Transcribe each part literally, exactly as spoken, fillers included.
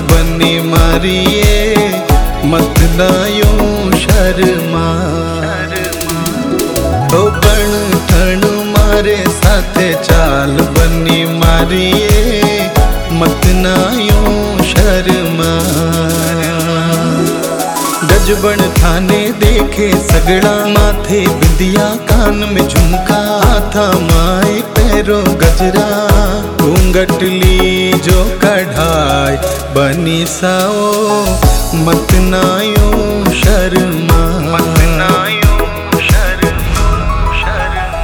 बनी मारिए मत ना यूं शर्मा। ओ बण ठण मारे साथे चाल बनी मारिए मत ना यूं शर्मा। गजबन थाने देखे सगड़ा माथे बिंदिया कान में झुमका हाथा माए पैरों गजरा घूंघटली जो कढ़ाई बनी साओ मत ना यूं शर्मा। मत ना यूं शर्मा शर्मा।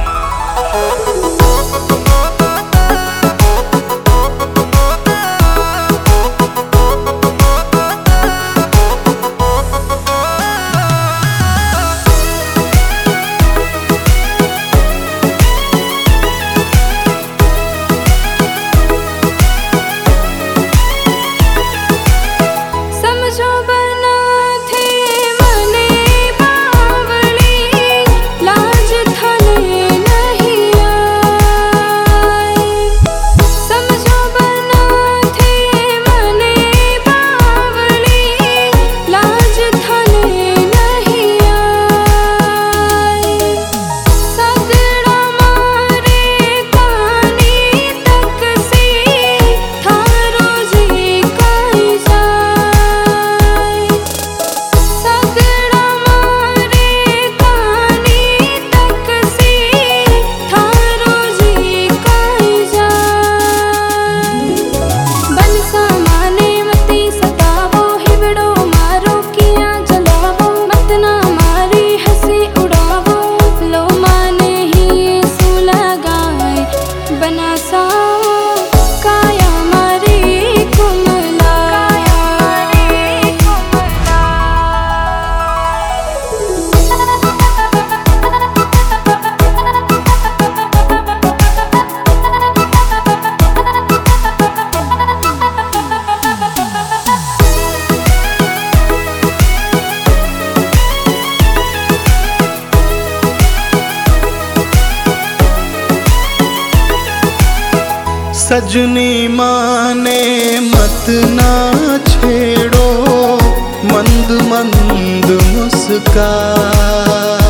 सजनी माने मत ना छेड़ो मंद मंद मुस्काए।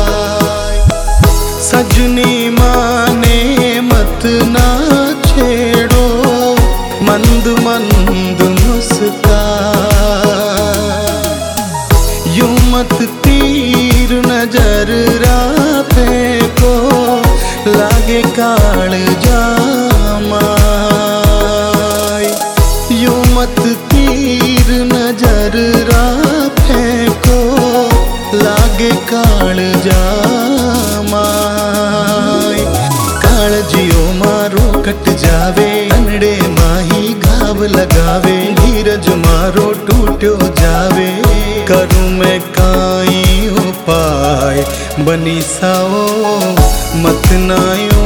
सजनी माने मत ना छेड़ो मंद मंद मुस्काए। यूं मत तीर नजर राह को लागे काल जामा। यूं मत तीर नजर राह को लागे काल जामा। काल जियो मारो कट जावे अनड़े माही घाव लगावे। धीरज मारो टूटो जावे करूं मैं काई उपाय बनी साओ मत ना यूं